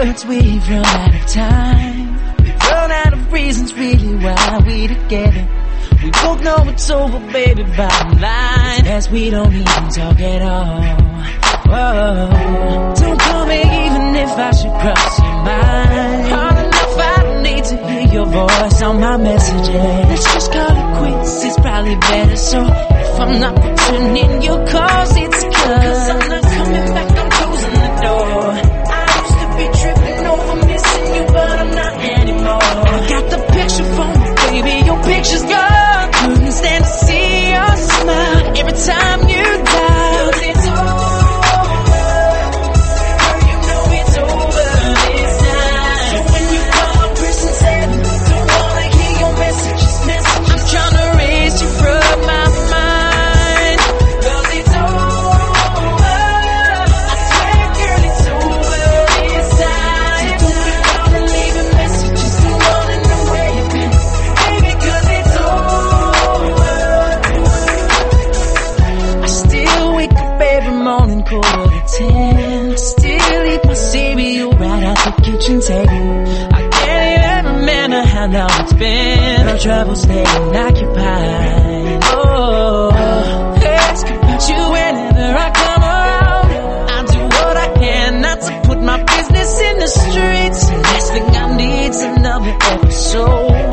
words, we've run out of time. We've run out of reasons really why we together. We both know it's over, baby, bottom line. As we don't even talk at all. Whoa. Don't call me even if I should cross your mind. Hard enough, I don't need to hear your voice on my messages. Let's just call it quits, it's probably better. So if I'm not returning your calls, it's cause I'm not coming back, I'm closing the door. I used to be tripping over missing you, but I'm not anymore. I got the picture phone, baby, your picture's gone. Couldn't stand to see your smile every time you dial. It's over. Still eat my cereal right out the kitchen table. I can't even remember how long it's been. No trouble staying occupied. Oh, ask about you whenever I come around. I do what I can not to put my business in the streets. The last thing I need's another episode.